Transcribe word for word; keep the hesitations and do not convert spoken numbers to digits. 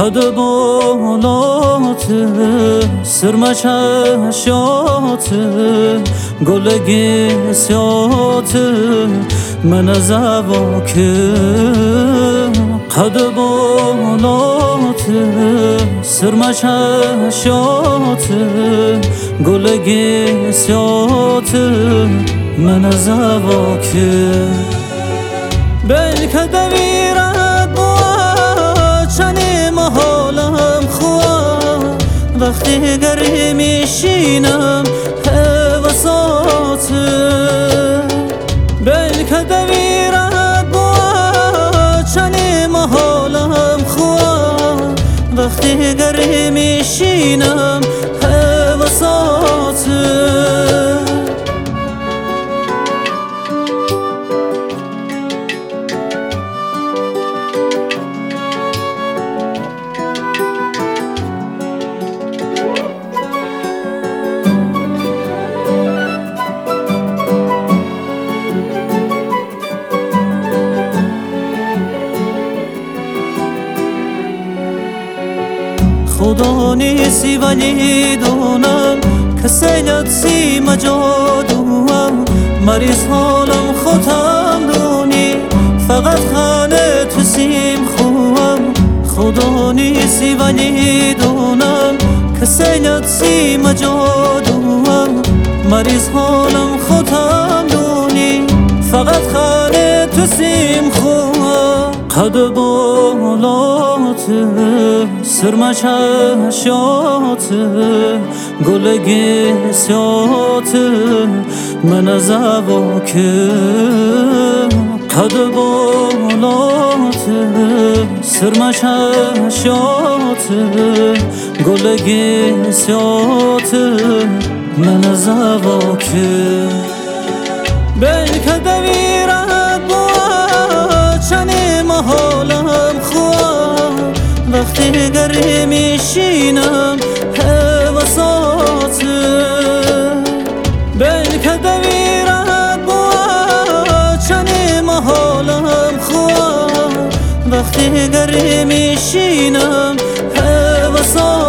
قد بالات سرما چشات گل گیسیات من زواکه قد بالات سرما چشات گل گیسیات من زواکه بلکه دویرد با چنیم حالم خواه وقتی گری میشینم حواسات بلکه دویرد با چنیم حالم خواه وقتی گری میشینم حواسات خدا نیستی ولی دونم که سیلت سیم جادوم مریض حالم خودم دونی فقط خانه تو سیم خوام خدا نیستی ولی دونم که سیلت سیم جادوم مریض حالم خودم دونی فقط خانه تو سیم خوام قد بالات سرما چشات گل گیسیات من زواکه قد بالات سرما چشات گل گیسیات من زواکه بلکه دویرد با چنیم حالم خواه وقتی گری میشینم حواسات بلکه دویرد با چنیم حالم خواه وقتی گری میشینم حواسات